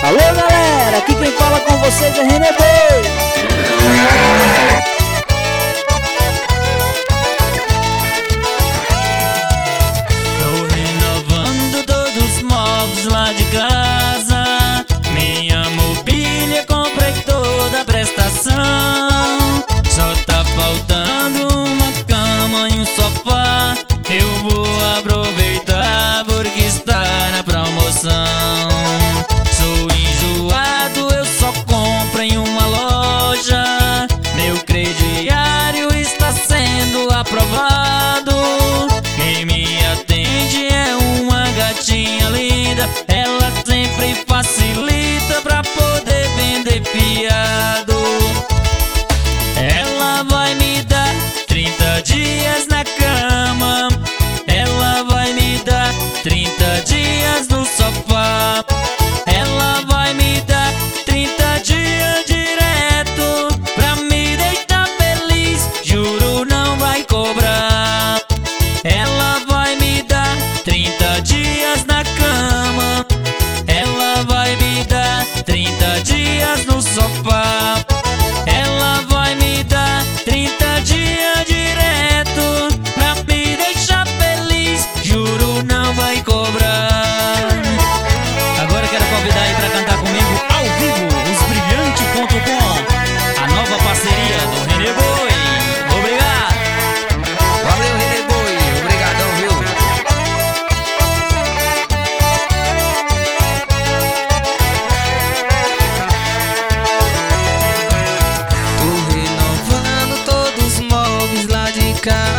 Alô galera, aqui quem fala com vocês é René Boi. Tô renovando todos os móveis lá de casa. Minha mobília comprei toda a prestação. Só tá faltando uma cama e um sofá. Eu vou aproveitar porque está na promoção. Sou enjoado, eu só compro em uma loja. Meu crediário está sendo aprovado. Quem me atende é uma gatinha linda. Ela sempre facilita pra poder vender fiado. Ela vai me dar 30 dias na cama. Ela vai me dar 30 dias no sofá. Ela vai me dar 30 dias direto pra me deitar feliz. Juro, não vai cobrar. Ela vai me dar 30 dias na cama. Ela vai me dar 30 dias no sofá. Ela vai me dar 30 dias direto pra me deixar feliz. Juro, não vai cobrar. Agora eu quero convidar aí pra cantar comigo ao vivo osbrilhante.com, a nova parceria do René Boi. Obrigado. Valeu, René Boi, obrigadão, viu? Tô renovando todos os móveis lá de casa.